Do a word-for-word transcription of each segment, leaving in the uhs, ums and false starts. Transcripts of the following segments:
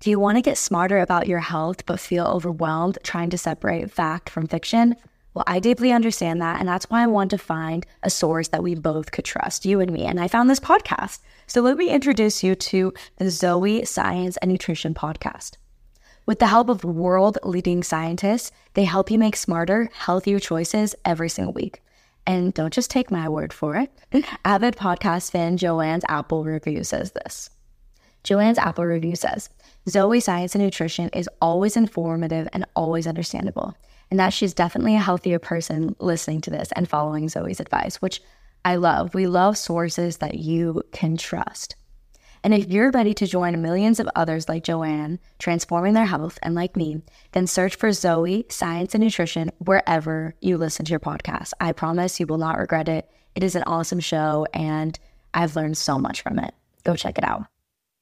Do you want to get smarter about your health but feel overwhelmed trying to separate fact from fiction? Well, I deeply understand that, and that's why I want to find a source that we both could trust, you and me, and I found this podcast. So let me introduce you to the Zoe Science and Nutrition podcast. With the help of world-leading scientists, they help you make smarter, healthier choices every single week. And don't just take my word for it. Avid podcast fan Joanne's Apple review says this. Joanne's Apple review says, Zoe Science and Nutrition is always informative and always understandable, and that she's definitely a healthier person listening to this and following Zoe's advice, which I love. We love sources that you can trust. And if you're ready to join millions of others like Joanne, transforming their health, and like me, then search for Zoe Science and Nutrition wherever you listen to your podcast. I promise you will not regret it. It is an awesome show, and I've learned so much from it. Go check it out.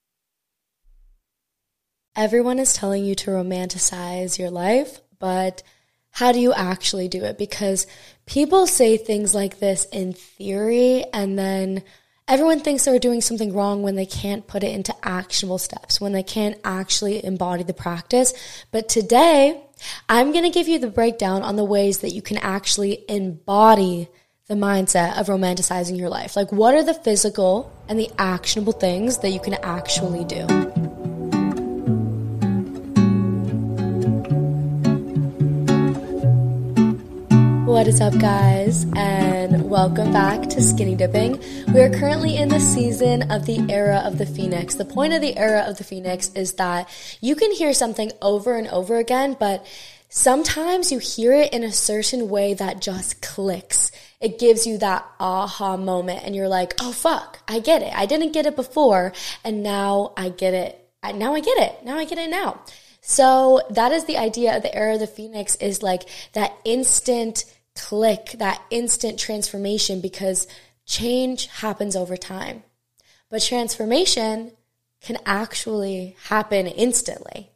Everyone is telling you to romanticize your life, but how do you actually do it? Because people say things like this in theory, and then everyone thinks they're doing something wrong when they can't put it into actionable steps, when they can't actually embody the practice. But today, I'm going to give you the breakdown on the ways that you can actually embody the mindset of romanticizing your life. Like, what are the physical and the actionable things that you can actually do? What is up, guys, and welcome back to Skinny Dipping. We are currently in the season of the Era of the Phoenix. The point of the Era of the Phoenix is that you can hear something over and over again, but sometimes you hear it in a certain way that just clicks. It gives you that aha moment, and you're like, oh, fuck, I get it. I didn't get it before, and now I get it. Now I get it. Now I get it now. So that is the idea of the Era of the Phoenix, is like that instant click, that instant transformation, because change happens over time. But transformation can actually happen instantly.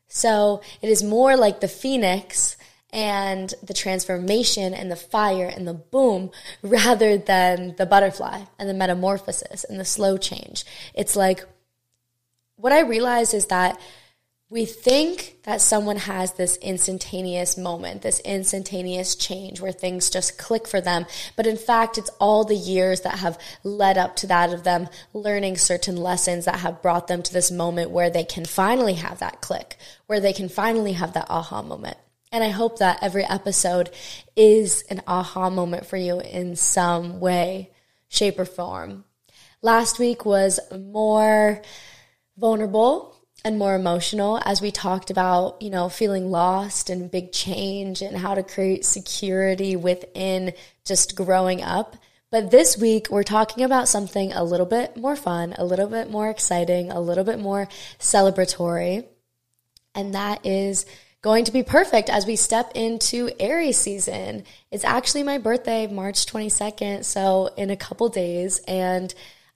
So it is more like the phoenix and the transformation and the fire and the boom, rather than the butterfly and the metamorphosis and the slow change. It's like, what I realize is that we think that someone has this instantaneous moment, this instantaneous change where things just click for them. But in fact, it's all the years that have led up to that, of them learning certain lessons that have brought them to this moment where they can finally have that click, where they can finally have that aha moment. And I hope that every episode is an aha moment for you in some way, shape, or form. Last week was more vulnerable and more emotional, as we talked about, you know, feeling lost and big change and how to create security within just growing up. But this week, we're talking about something a little bit more fun, a little bit more exciting, a little bit more celebratory. And that is going to be perfect as we step into Aries season. It's actually my birthday, March twenty-second, so in a couple days. And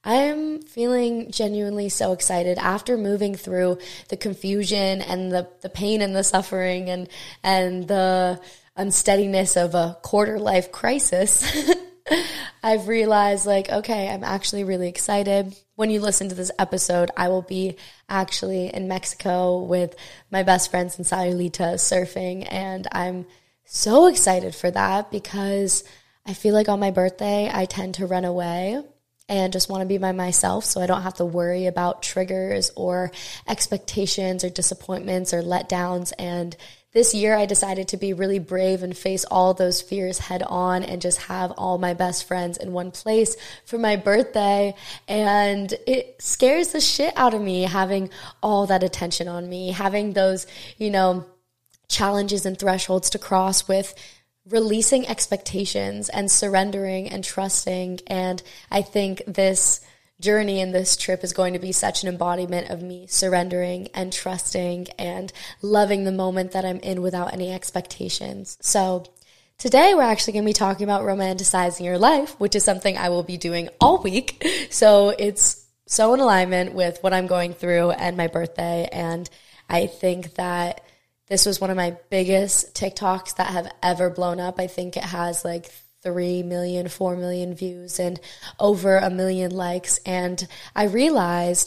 I'm feeling genuinely so excited after moving through the confusion and the, the pain and the suffering and, and the unsteadiness of a quarter life crisis. I've realized, like, okay, I'm actually really excited. When you listen to this episode, I will be actually in Mexico with my best friends in Sayulita surfing, and I'm so excited for that because I feel like on my birthday, I tend to run away and just want to be by myself, so I don't have to worry about triggers or expectations or disappointments or letdowns. And this year I decided to be really brave and face all those fears head on and just have all my best friends in one place for my birthday. And it scares the shit out of me having all that attention on me, having those, you know, challenges and thresholds to cross with releasing expectations and surrendering and trusting. And I think this journey and this trip is going to be such an embodiment of me surrendering and trusting and loving the moment that I'm in without any expectations. So today we're actually going to be talking about romanticizing your life, which is something I will be doing all week. So it's so in alignment with what I'm going through and my birthday. And I think that this was one of my biggest TikToks that have ever blown up. I think it has like three million, four million views and over a million likes. And I realized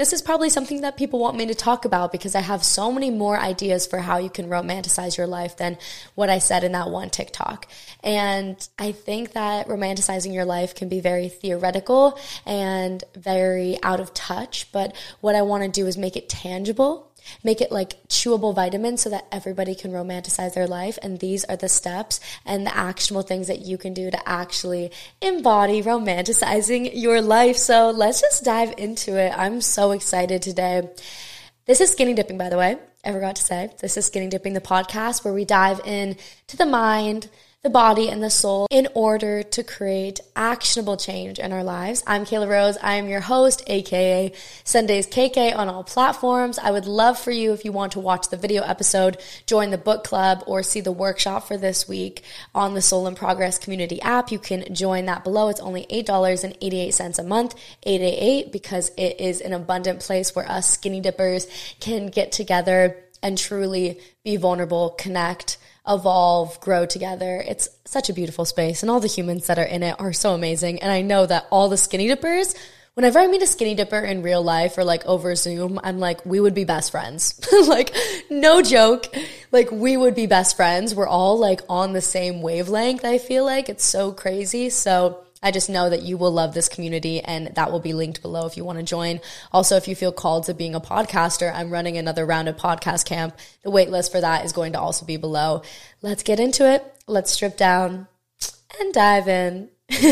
this is probably something that people want me to talk about because I have so many more ideas for how you can romanticize your life than what I said in that one TikTok. And I think that romanticizing your life can be very theoretical and very out of touch, but what I want to do is make it tangible. Make it like chewable vitamins so that everybody can romanticize their life. And these are the steps and the actionable things that you can do to actually embody romanticizing your life. So let's just dive into it. I'm so excited today. This is Skinny Dipping, by the way. I forgot to say, this is Skinny Dipping, the podcast where we dive in to the mind, the body, and the soul in order to create actionable change in our lives. I'm Kayla Rose. I am your host, aka Sundays K K on all platforms. I would love for you, if you want to watch the video episode, join the book club, or see the workshop for this week on the Soul in Progress community app. You can join that below. It's only eight dollars and eighty-eight cents a month, eight eight eight, because it is an abundant place where us skinny dippers can get together and truly be vulnerable, connect, evolve, grow together. It's such a beautiful space, and all the humans that are in it are so amazing. And I know that all the skinny dippers, whenever I meet a skinny dipper in real life or like over Zoom, I'm like, we would be best friends. Like, no joke. Like, we would be best friends. We're all like on the same wavelength, I feel like. It's so crazy. So I just know that you will love this community, and that will be linked below if you want to join. Also, if you feel called to being a podcaster, I'm running another round of podcast camp. The wait list for that is going to also be below. Let's get into it. Let's strip down and dive in.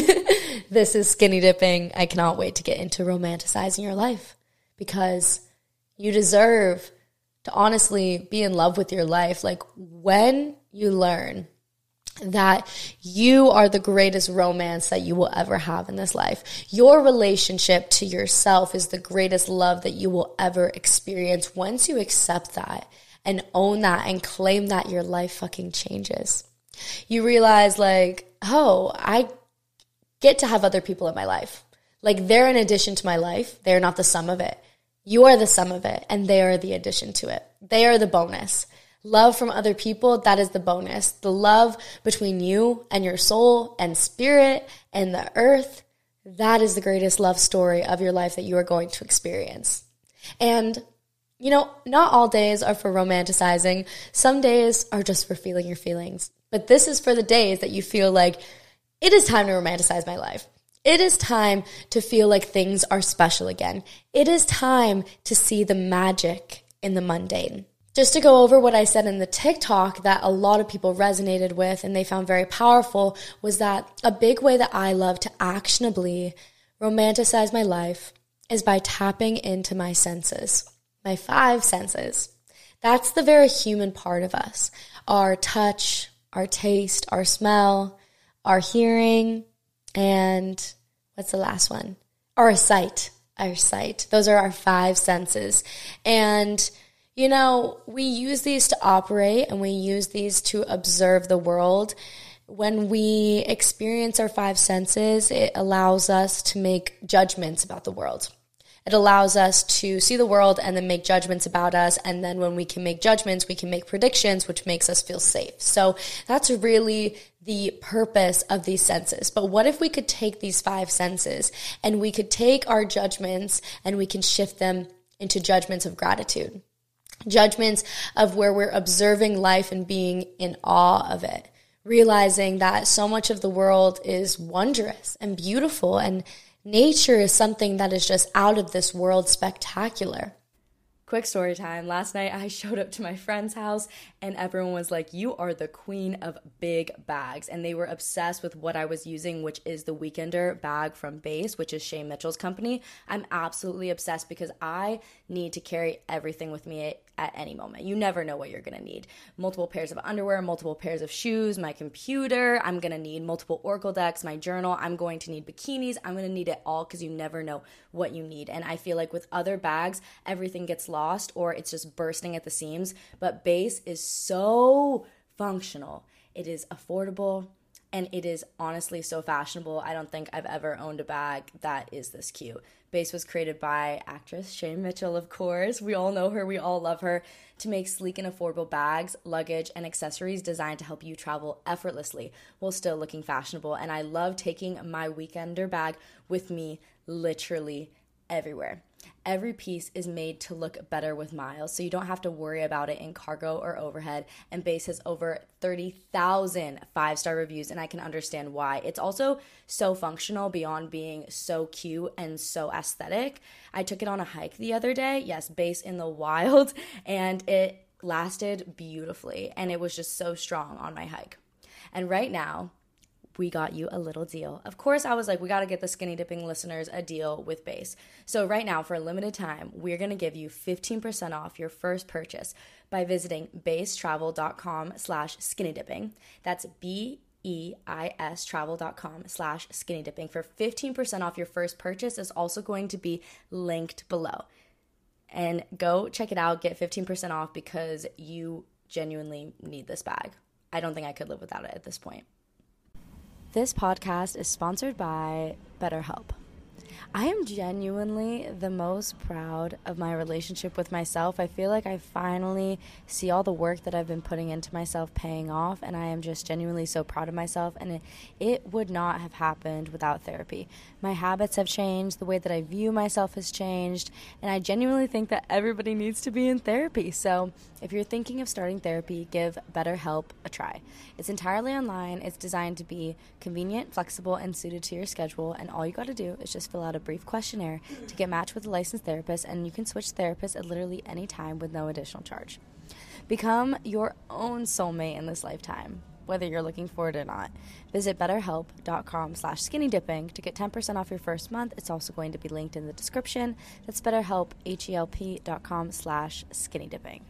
This is Skinny Dipping. I cannot wait to get into romanticizing your life, because you deserve to honestly be in love with your life. Like, when you learn that you are the greatest romance that you will ever have in this life. Your relationship to yourself is the greatest love that you will ever experience. Once you accept that and own that and claim that, your life fucking changes. You realize, like, oh, I get to have other people in my life. Like, they're an addition to my life. They're not the sum of it. You are the sum of it, and they are the addition to it. They are the bonus. Love from other people, that is the bonus. The love between you and your soul and spirit and the earth, that is the greatest love story of your life that you are going to experience. And, you know, not all days are for romanticizing. Some days are just for feeling your feelings. But this is for the days that you feel like it is time to romanticize my life. It is time to feel like things are special again. It is time to see the magic in the mundane. Just to go over what I said in the TikTok that a lot of people resonated with and they found very powerful, was that a big way that I love to actionably romanticize my life is by tapping into my senses, my five senses. That's the very human part of us. Our touch, our taste, our smell, our hearing, and what's the last one? Our sight, our sight. Those are our five senses. And you know, we use these to operate, and we use these to observe the world. When we experience our five senses, it allows us to make judgments about the world. It allows us to see the world and then make judgments about us. And then when we can make judgments, we can make predictions, which makes us feel safe. So that's really the purpose of these senses. But what if we could take these five senses and we could take our judgments and we can shift them into judgments of gratitude? Judgments of where we're observing life and being in awe of it, realizing that so much of the world is wondrous and beautiful, and nature is something that is just out of this world spectacular. Quick story time. Last night I showed up to my friend's house and everyone was like, you are the queen of big bags. And they were obsessed with what I was using, which is the Weekender bag from Base, which is Shane Mitchell's company. I'm absolutely obsessed because I need to carry everything with me at, at any moment. You never know what you're going to need. Multiple pairs of underwear, multiple pairs of shoes, my computer. I'm going to need multiple Oracle decks, my journal. I'm going to need bikinis. I'm going to need it all because you never know what you need. And I feel like with other bags, everything gets lost or it's just bursting at the seams. But Base is so functional. It is affordable and it is honestly so fashionable. I don't think I've ever owned a bag that is this cute. Base was created by actress Shane Mitchell, of course. We all know her. We all love her. To make sleek and affordable bags, luggage, and accessories designed to help you travel effortlessly while still looking fashionable. And I love taking my Weekender bag with me literally everywhere. Every piece is made to look better with miles, so you don't have to worry about it in cargo or overhead. And Béis has over thirty thousand five-star reviews, and I can understand why. It's also so functional beyond being so cute and so aesthetic. I took it on a hike the other day, yes, Béis in the wild, and it lasted beautifully, and it was just so strong on my hike. And right now, we got you a little deal. Of course, I was like, we got to get the Skinny Dipping listeners a deal with Béis. So right now, for a limited time, we're going to give you fifteen percent off your first purchase by visiting beistravel.com slash skinny dipping. That's B-E-I-S travel.com slash skinny dipping. For fifteen percent off your first purchase is also going to be linked below. And go check it out. Get fifteen percent off because you genuinely need this bag. I don't think I could live without it at this point. This podcast is sponsored by BetterHelp. I am genuinely the most proud of my relationship with myself. I feel like I finally see all the work that I've been putting into myself paying off, and I am just genuinely so proud of myself, and it, it would not have happened without therapy. My habits have changed, the way that I view myself has changed, and I genuinely think that everybody needs to be in therapy. So if you're thinking of starting therapy, give BetterHelp a try. It's entirely online. It's designed to be convenient, flexible, and suited to your schedule, and all you got to do is just fill out a brief questionnaire to get matched with a licensed therapist, and you can switch therapists at literally any time with no additional charge. Become your own soulmate in this lifetime, whether you're looking for it or not. Visit betterhelp.com slash skinny dipping to get ten percent off your first month. It's also going to be linked in the description. That's betterhelp, H-E-L-P dot com slash skinny dipping.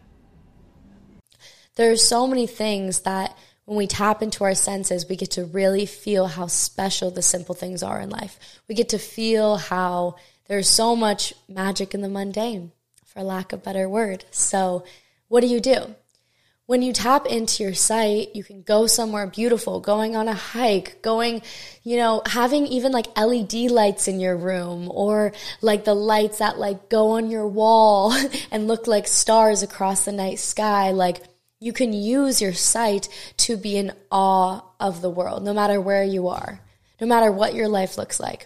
There's so many things that when we tap into our senses, we get to really feel how special the simple things are in life. We get to feel how there's so much magic in the mundane, for lack of a better word. So what do you do? When you tap into your sight, you can go somewhere beautiful, going on a hike, going, you know, having even like L E D lights in your room, or like the lights that like go on your wall and look like stars across the night sky. Like, you can use your sight to be in awe of the world, no matter where you are, no matter what your life looks like.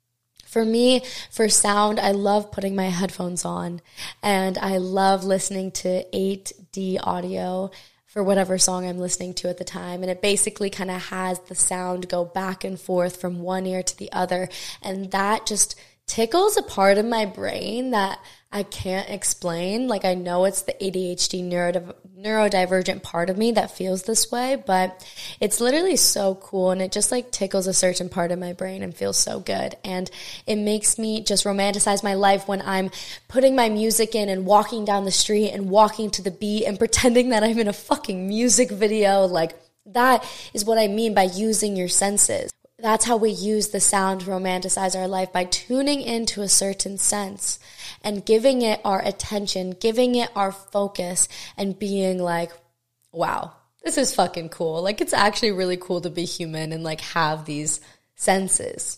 For me, for sound, I love putting my headphones on, and I love listening to eight D audio for whatever song I'm listening to at the time. And it basically kind of has the sound go back and forth from one ear to the other. And that just tickles a part of my brain that I can't explain. Like, I know it's the A D H D neurodiv- neurodivergent part of me that feels this way, but it's literally so cool, and it just like tickles a certain part of my brain and feels so good. And it makes me just romanticize my life when I'm putting my music in and walking down the street and walking to the beat and pretending that I'm in a fucking music video. Like, that is what I mean by using your senses. That's how we use the sound to romanticize our life, by tuning into a certain sense and giving it our attention, giving it our focus, and being like, wow, this is fucking cool. Like, it's actually really cool to be human and like have these senses.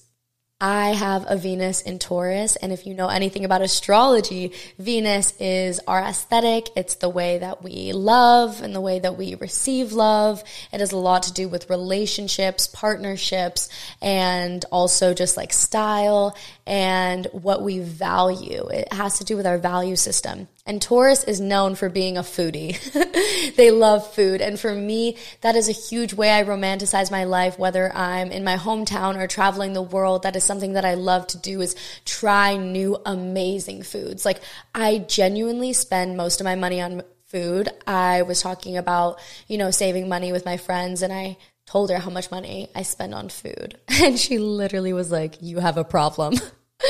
I have a Venus in Taurus, and if you know anything about astrology, Venus is our aesthetic. It's the way that we love and the way that we receive love. It has a lot to do with relationships, partnerships, and also just like style and what we value. It has to do with our value system. And Taurus is known for being a foodie. They love food. And for me, that is a huge way I romanticize my life, whether I'm in my hometown or traveling the world. That is something that I love to do, is try new amazing foods. Like, I genuinely spend most of my money on food. I was talking about, you know, saving money with my friends, and I told her how much money I spend on food. And she literally was like, you have a problem. And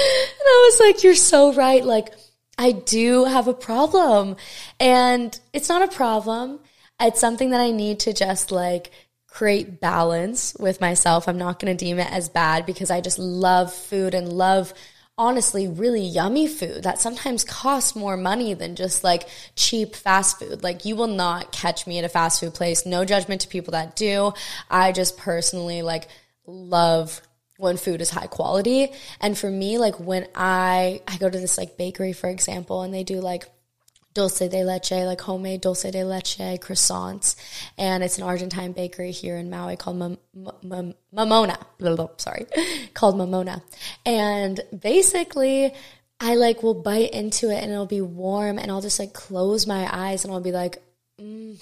I was like, you're so right. Like, I do have a problem, and it's not a problem. It's something that I need to just like create balance with myself. I'm not going to deem it as bad because I just love food and love, honestly, really yummy food that sometimes costs more money than just like cheap fast food. Like, you will not catch me at a fast food place. No judgment to people that do. I just personally like love when food is high quality. And for me, like when I, I go to this like bakery, for example, and they do like dulce de leche, like homemade dulce de leche croissants. And it's an Argentine bakery here in Maui called Mam- Mam- Mamona, sorry, called Mamona. And basically I like will bite into it and it'll be warm and I'll just like close my eyes and I'll be like, mm,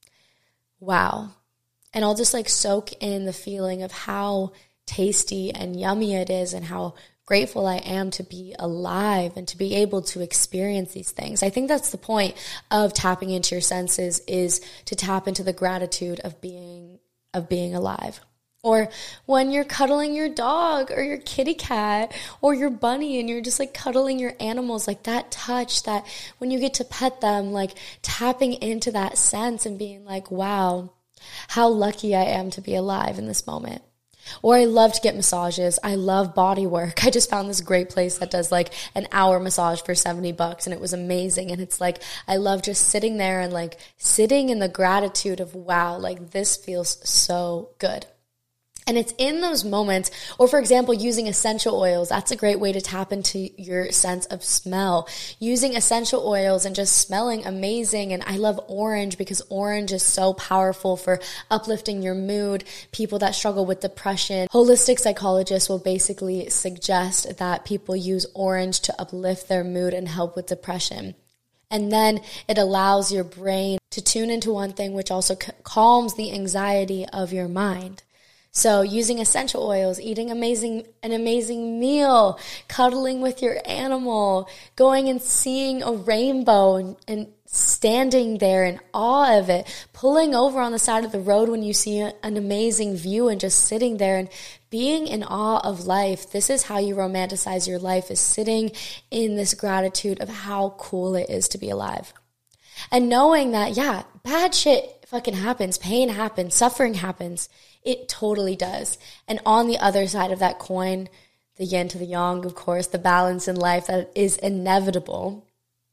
wow. And I'll just like soak in the feeling of how tasty and yummy it is and how grateful I am to be alive and to be able to experience these things. I think that's the point of tapping into your senses, is to tap into the gratitude of being of being alive. Or when you're cuddling your dog or your kitty cat or your bunny and you're just like cuddling your animals, like that touch, that when you get to pet them, like tapping into that sense and being like, wow, how lucky I am to be alive in this moment. Or I love to get massages. I love body work. I just found this great place that does like an hour massage for seventy bucks and it was amazing. And it's like, I love just sitting there and like sitting in the gratitude of, wow, like this feels so good. And it's in those moments, or for example, using essential oils, that's a great way to tap into your sense of smell. Using essential oils and just smelling amazing. And I love orange because orange is so powerful for uplifting your mood. People that struggle with depression, holistic psychologists will basically suggest that people use orange to uplift their mood and help with depression. And then it allows your brain to tune into one thing, which also c- calms the anxiety of your mind. So using essential oils, eating amazing, an amazing meal, cuddling with your animal, going and seeing a rainbow and, and standing there in awe of it, pulling over on the side of the road when you see a, an amazing view and just sitting there and being in awe of life. This is how you romanticize your life, is sitting in this gratitude of how cool it is to be alive. And knowing that, yeah, bad shit fucking happens, pain happens, suffering happens. It totally does. And on the other side of that coin, the yin to the yang, of course, the balance in life that is inevitable,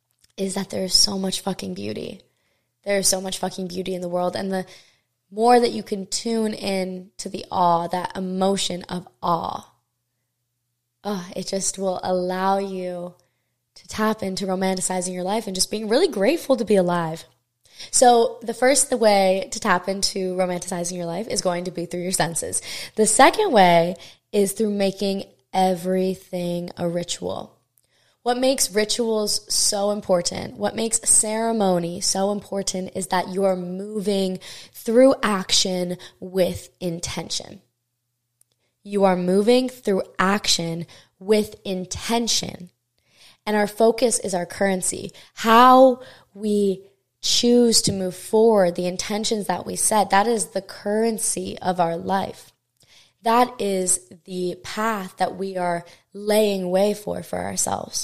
is that there is so much fucking beauty. There is so much fucking beauty in the world. And the more that you can tune in to the awe, that emotion of awe, oh, it just will allow you to tap into romanticizing your life and just being really grateful to be alive. So the first the way to tap into romanticizing your life is going to be through your senses. The second way is through making everything a ritual. What makes rituals so important, what makes ceremony so important, is that you are moving through action with intention. You are moving through action with intention. And our focus is our currency. How we choose to move forward, the intentions that we set, that is the currency of our life. That is the path that we are laying way for for ourselves.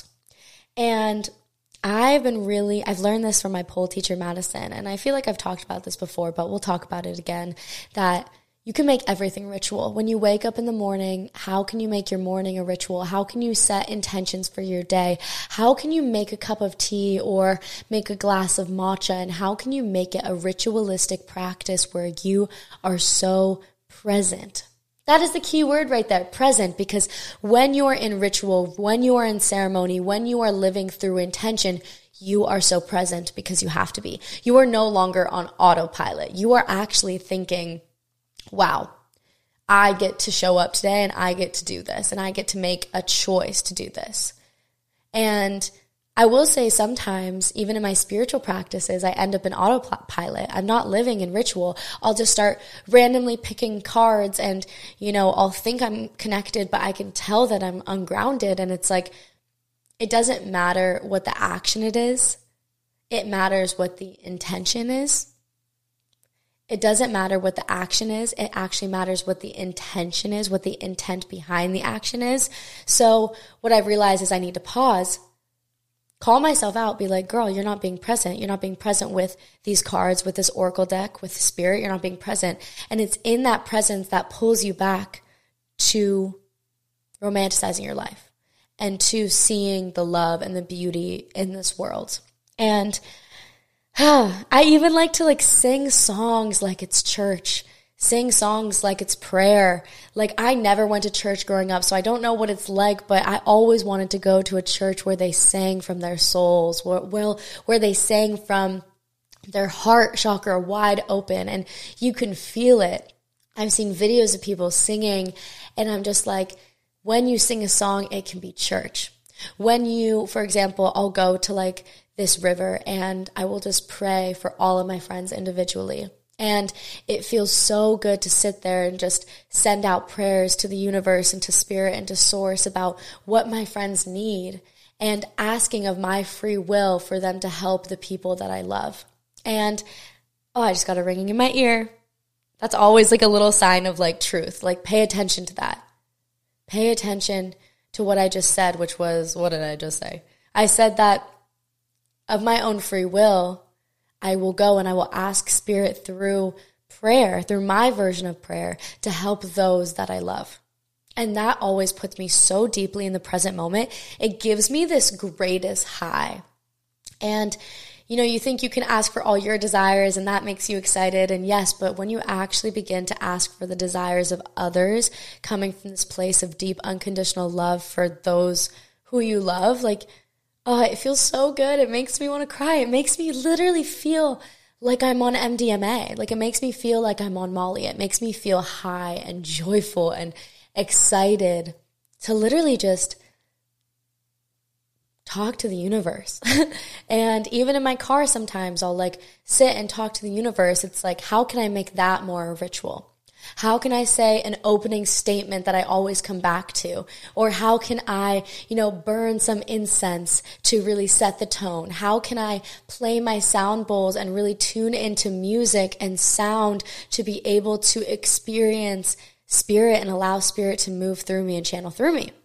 And I've been really, I've learned this from my pole teacher, Madison, and I feel like I've talked about this before, but we'll talk about it again, that you can make everything ritual. When you wake up in the morning, how can you make your morning a ritual? How can you set intentions for your day? How can you make a cup of tea or make a glass of matcha? And how can you make it a ritualistic practice where you are so present? That is the key word right there, present, because when you are in ritual, when you are in ceremony, when you are living through intention, you are so present because you have to be. You are no longer on autopilot. You are actually thinking, wow, I get to show up today and I get to do this and I get to make a choice to do this. And I will say sometimes, even in my spiritual practices, I end up in autopilot. I'm not living in ritual. I'll just start randomly picking cards and, you know, I'll think I'm connected, but I can tell that I'm ungrounded. And it's like, it doesn't matter what the action it is. It matters what the intention is. It doesn't matter what the action is. It actually matters what the intention is, what the intent behind the action is. So what I've realized is I need to pause, call myself out, be like, girl, you're not being present. You're not being present with these cards, with this oracle deck, with spirit. You're not being present. And it's in that presence that pulls you back to romanticizing your life and to seeing the love and the beauty in this world. And I even like to like sing songs like it's church, sing songs like it's prayer. Like I never went to church growing up, so I don't know what it's like, but I always wanted to go to a church where they sang from their souls, where, where, where they sang from their heart chakra wide open and you can feel it. I've seen videos of people singing and I'm just like, when you sing a song, it can be church. When you, for example, I'll go to like this river and I will just pray for all of my friends individually. And it feels so good to sit there and just send out prayers to the universe and to spirit and to source about what my friends need and asking of my free will for them to help the people that I love. And, oh, I just got a ringing in my ear. That's always like a little sign of like truth. Like pay attention to that. Pay attention to what I just said, which was, what did I just say? I said that of my own free will, I will go and I will ask spirit through prayer, through my version of prayer, to help those that I love. And that always puts me so deeply in the present moment. It gives me this greatest high. And, you know, you think you can ask for all your desires and that makes you excited. And yes, but when you actually begin to ask for the desires of others, coming from this place of deep unconditional love for those who you love, like, oh, it feels so good. It makes me want to cry. It makes me literally feel like I'm on M D M A. Like it makes me feel like I'm on Molly. It makes me feel high and joyful and excited to literally just talk to the universe. And even in my car, sometimes I'll like sit and talk to the universe. It's like, how can I make that more a ritual? How can I say an opening statement that I always come back to? Or how can I, you know, burn some incense to really set the tone? How can I play my sound bowls and really tune into music and sound to be able to experience spirit and allow spirit to move through me and channel through me?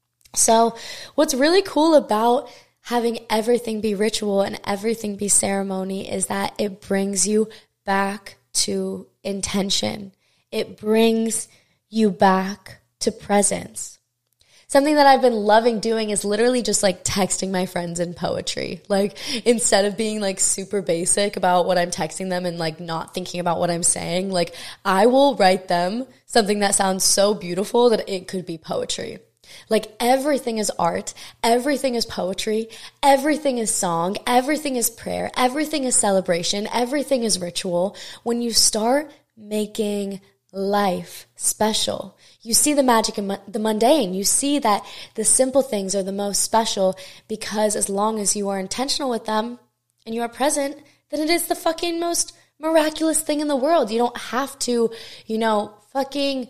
So what's really cool about having everything be ritual and everything be ceremony is that it brings you back to intention. It brings you back to presence. Something that I've been loving doing is literally just like texting my friends in poetry. Like instead of being like super basic about what I'm texting them and like not thinking about what I'm saying, like I will write them something that sounds so beautiful that it could be poetry. Like everything is art, everything is poetry, everything is song, everything is prayer, everything is celebration, everything is ritual. When you start making life special, you see the magic in the mundane. You see that the simple things are the most special because as long as you are intentional with them and you are present, then it is the fucking most miraculous thing in the world. You don't have to, you know, fucking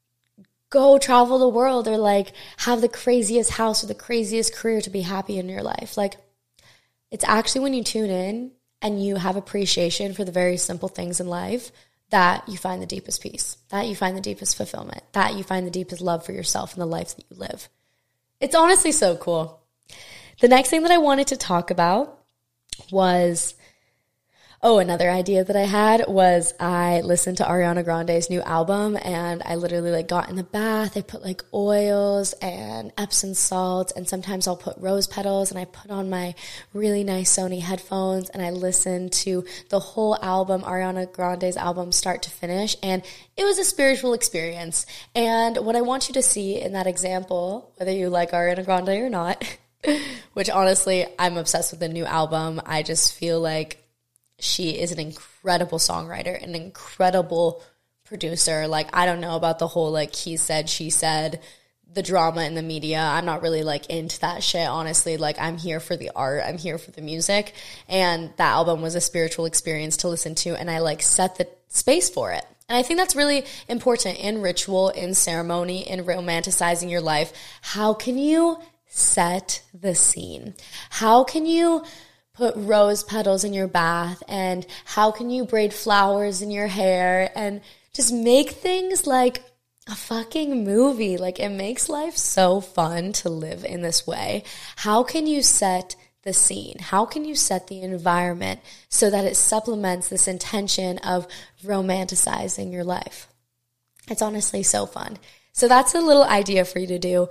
go travel the world or like have the craziest house or the craziest career to be happy in your life. Like it's actually when you tune in and you have appreciation for the very simple things in life that you find the deepest peace, that you find the deepest fulfillment, that you find the deepest love for yourself and the life that you live. It's honestly so cool. The next thing that I wanted to talk about was, oh, another idea that I had was I listened to Ariana Grande's new album and I literally like got in the bath. I put like oils and Epsom salts and sometimes I'll put rose petals and I put on my really nice Sony headphones and I listened to the whole album, Ariana Grande's album, start to finish. And it was a spiritual experience. And what I want you to see in that example, whether you like Ariana Grande or not, which honestly, I'm obsessed with the new album. I just feel like she is an incredible songwriter, an incredible producer. Like, I don't know about the whole, like, he said, she said, the drama in the media. I'm not really, like, into that shit, honestly. Like, I'm here for the art. I'm here for the music. And that album was a spiritual experience to listen to, and I, like, set the space for it. And I think that's really important in ritual, in ceremony, in romanticizing your life. How can you set the scene? How can you put rose petals in your bath, and how can you braid flowers in your hair and just make things like a fucking movie? Like, it makes life so fun to live in this way. How can you set the scene? How can you set the environment so that it supplements this intention of romanticizing your life? It's honestly so fun. So that's a little idea for you to do.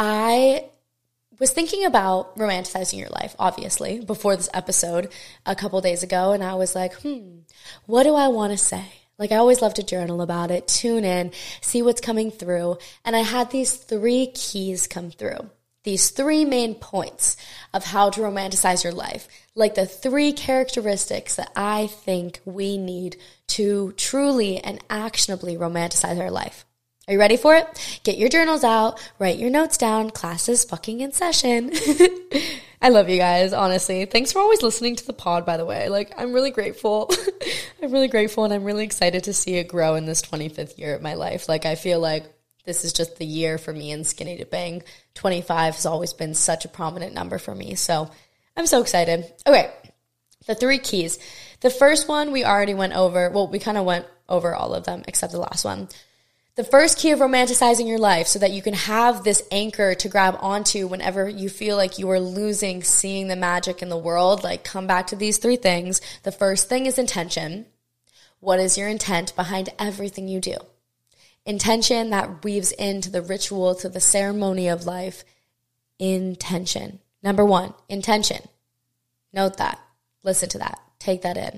I was thinking about romanticizing your life, obviously, before this episode a couple days ago, and I was like, hmm, what do I want to say? Like, I always love to journal about it, tune in, see what's coming through, and I had these three keys come through, these three main points of how to romanticize your life, like the three characteristics that I think we need to truly and actionably romanticize our life. Are you ready for it? Get your journals out, write your notes down. Class is fucking in session. I love you guys, honestly. Thanks for always listening to the pod, by the way. Like, I'm really grateful. I'm really grateful, and I'm really excited to see it grow in this twenty-fifth year of my life. Like, I feel like this is just the year for me in Skinny Dipping. twenty-five has always been such a prominent number for me, so I'm so excited. Okay, the three keys. The first one we already went over. Well, we kind of went over all of them except the last one. The first key of romanticizing your life so that you can have this anchor to grab onto whenever you feel like you are losing seeing the magic in the world. Like, come back to these three things. The first thing is intention. What is your intent behind everything you do? Intention that weaves into the ritual, to the ceremony of life. Intention. Number one, intention. Note that. Listen to that. Take that in.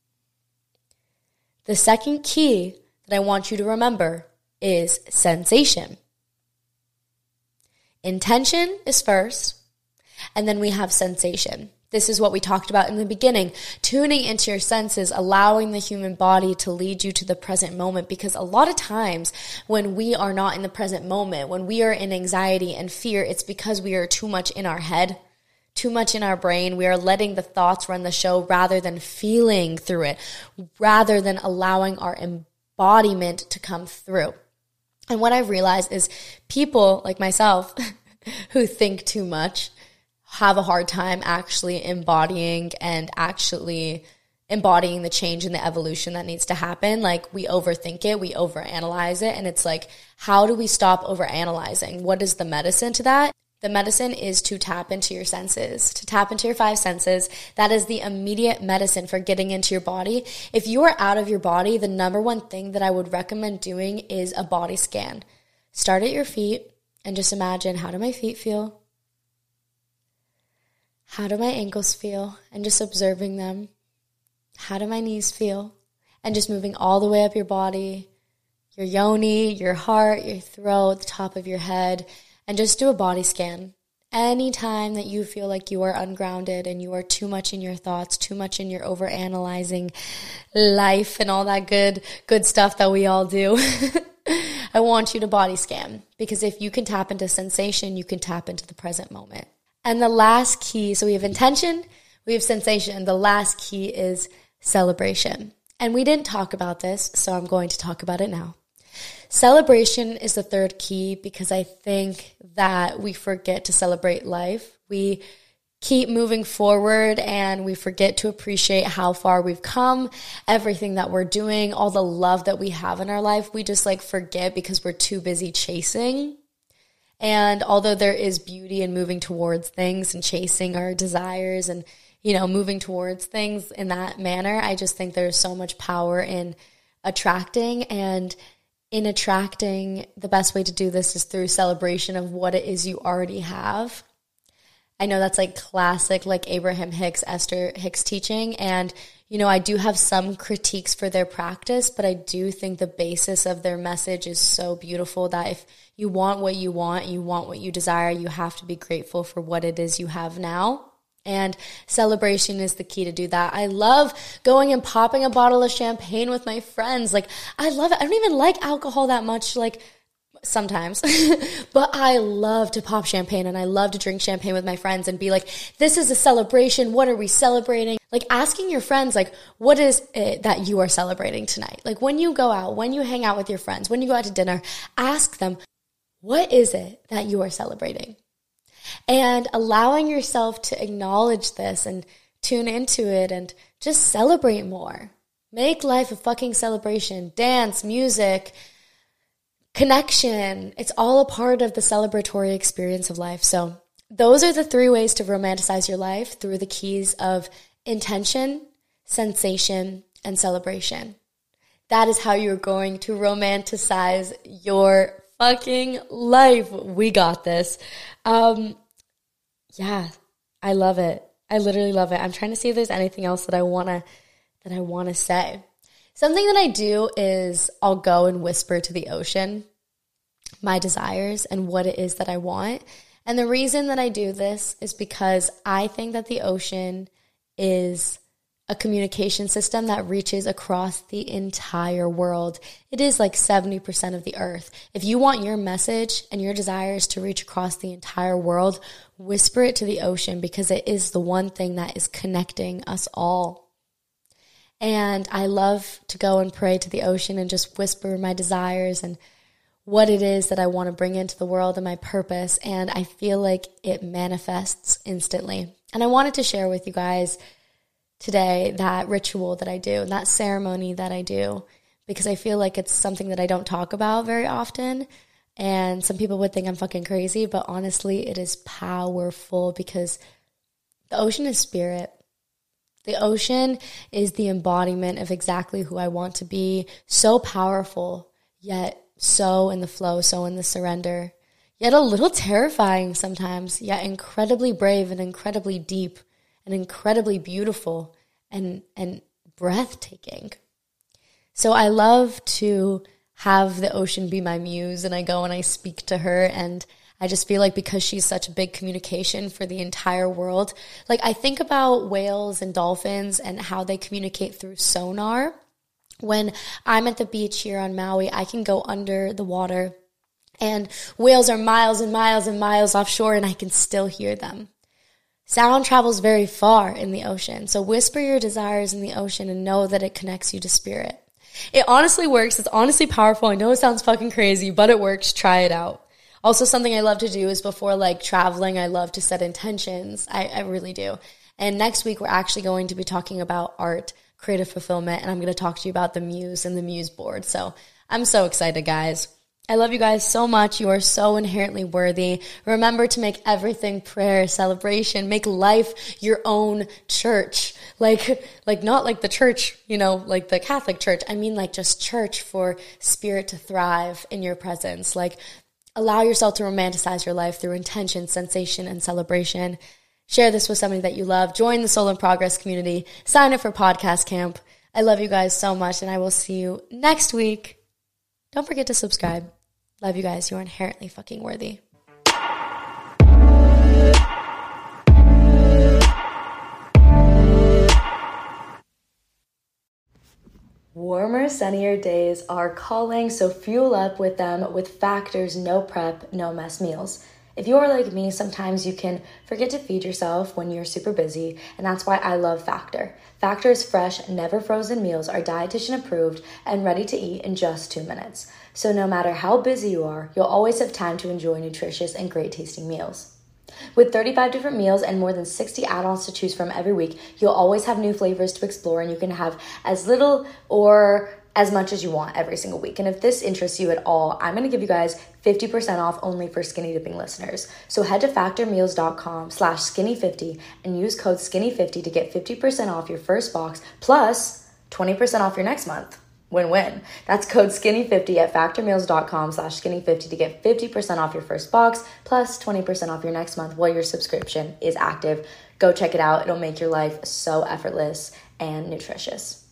The second key that I want you to remember is sensation. Intention is first, and then we have sensation. This is what we talked about in the beginning, tuning into your senses, allowing the human body to lead you to the present moment, because a lot of times when we are not in the present moment, when we are in anxiety and fear, it's because we are too much in our head, too much in our brain. We are letting the thoughts run the show rather than feeling through it, rather than allowing our embodiment to come through. And what I've realized is people like myself who think too much have a hard time actually embodying and actually embodying the change and the evolution that needs to happen. Like, we overthink it, we overanalyze it, and it's like, how do we stop overanalyzing? What is the medicine to that? The medicine is to tap into your senses, to tap into your five senses. That is the immediate medicine for getting into your body. If you are out of your body, the number one thing that I would recommend doing is a body scan. Start at your feet and just imagine, how do my feet feel? How do my ankles feel? And just observing them. How do my knees feel? And just moving all the way up your body, your yoni, your heart, your throat, the top of your head. And just do a body scan. Anytime that you feel like you are ungrounded and you are too much in your thoughts, too much in your overanalyzing life and all that good, good stuff that we all do, I want you to body scan. Because if you can tap into sensation, you can tap into the present moment. And the last key, so we have intention, we have sensation. The last key is celebration. And we didn't talk about this, so I'm going to talk about it now. Celebration is the third key, because I think that we forget to celebrate life. We keep moving forward and we forget to appreciate how far we've come, everything that we're doing, all the love that we have in our life. We just like forget because we're too busy chasing. And although there is beauty in moving towards things and chasing our desires and, you know, moving towards things in that manner, I just think there's so much power in attracting, and in attracting, the best way to do this is through celebration of what it is you already have. I know that's like classic, like Abraham Hicks, Esther Hicks teaching. And, you know, I do have some critiques for their practice, but I do think the basis of their message is so beautiful that if you want what you want, you want what you desire, you have to be grateful for what it is you have now. And celebration is the key to do that. I love going and popping a bottle of champagne with my friends. Like, I love it. I don't even like alcohol that much, like sometimes, but I love to pop champagne and I love to drink champagne with my friends and be like, this is a celebration. What are we celebrating? Like, asking your friends, like, what is it that you are celebrating tonight? Like, when you go out, when you hang out with your friends, when you go out to dinner, ask them, what is it that you are celebrating? And allowing yourself to acknowledge this and tune into it and just celebrate more. Make life a fucking celebration. Dance, music, connection. It's all a part of the celebratory experience of life. So those are the three ways to romanticize your life, through the keys of intention, sensation, and celebration. That is how you're going to romanticize your fucking life. We got this. Um, yeah, I love it. I literally love it. I'm trying to see if there's anything else that I want to, that I want to say. Something that I do is I'll go and whisper to the ocean my desires and what it is that I want. And the reason that I do this is because I think that the ocean is a communication system that reaches across the entire world. It is like seventy percent of the earth. If you want your message and your desires to reach across the entire world, whisper it to the ocean, because it is the one thing that is connecting us all. And I love to go and pray to the ocean and just whisper my desires and what it is that I want to bring into the world and my purpose. And I feel like it manifests instantly. And I wanted to share with you guys today that ritual that I do, that ceremony that I do, because I feel like it's something that I don't talk about very often. And some people would think I'm fucking crazy, but honestly, it is powerful, because the ocean is spirit. The ocean is the embodiment of exactly who I want to be. So powerful, yet so in the flow, so in the surrender, yet a little terrifying sometimes, yet incredibly brave and incredibly deep and incredibly beautiful and, and breathtaking. So I love to have the ocean be my muse, and I go and I speak to her, and I just feel like because she's such a big communication for the entire world, like I think about whales and dolphins and how they communicate through sonar. When I'm at the beach here on Maui, I can go under the water and whales are miles and miles and miles offshore, and I can still hear them. Sound travels very far in the ocean. So whisper your desires in the ocean and know that it connects you to spirit. It honestly works. It's honestly powerful. I know it sounds fucking crazy, but it works. Try it out. Also, something I love to do is before like traveling, I love to set intentions. I, I really do. And next week, we're actually going to be talking about art, creative fulfillment, and I'm going to talk to you about the muse and the muse board. So I'm so excited, guys. I love you guys so much. You are so inherently worthy. Remember to make everything prayer, celebration. Make life your own church. Like, like not like the church, you know, like the Catholic church. I mean like just church for spirit to thrive in your presence. Like allow yourself to romanticize your life through intention, sensation, and celebration. Share this with somebody that you love. Join the Soul in Progress community. Sign up for podcast camp. I love you guys so much, and I will see you next week. Don't forget to subscribe. Love you guys. You're inherently fucking worthy. Warmer, sunnier days are calling, so fuel up with them with Factor's no prep, no mess meals. If you are like me, sometimes you can forget to feed yourself when you're super busy, and that's why I love Factor. Factor's fresh, never frozen meals are dietitian approved and ready to eat in just two minutes. So no matter how busy you are, you'll always have time to enjoy nutritious and great tasting meals. With thirty-five different meals and more than sixty add-ons to choose from every week, you'll always have new flavors to explore, and you can have as little or as much as you want every single week. And if this interests you at all, I'm going to give you guys fifty percent off only for Skinny Dipping listeners. So head to factormeals.com slash skinny50 and use code skinny fifty to get fifty percent off your first box plus twenty percent off your next month. Win-win. That's code skinny fifty at factormeals.com slash skinny50 to get fifty percent off your first box plus twenty percent off your next month while your subscription is active. Go check it out. It'll make your life so effortless and nutritious.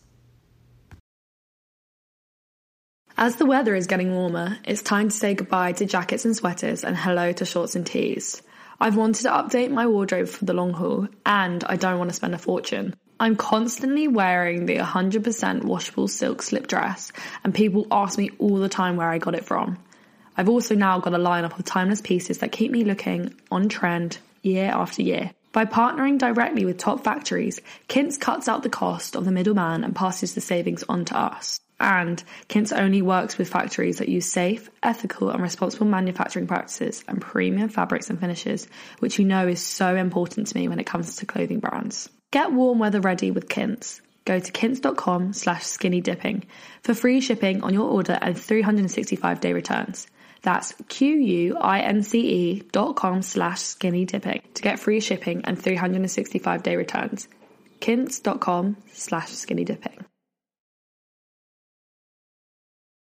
As the weather is getting warmer, it's time to say goodbye to jackets and sweaters and hello to shorts and tees. I've wanted to update my wardrobe for the long haul, and I don't want to spend a fortune. I'm constantly wearing the one hundred percent washable silk slip dress, and people ask me all the time where I got it from. I've also now got a lineup of timeless pieces that keep me looking on trend year after year. By partnering directly with top factories, Quince cuts out the cost of the middleman and passes the savings on to us. And Quince only works with factories that use safe, ethical and responsible manufacturing practices and premium fabrics and finishes, which you know is so important to me when it comes to clothing brands. Get warm weather ready with Quince. Go to quince.com slash skinny dipping for free shipping on your order and three hundred sixty-five day returns. That's Q-U-I-N-C-E dot com slash skinny dipping to get free shipping and three hundred sixty-five day returns. Quince.com slash skinny dipping.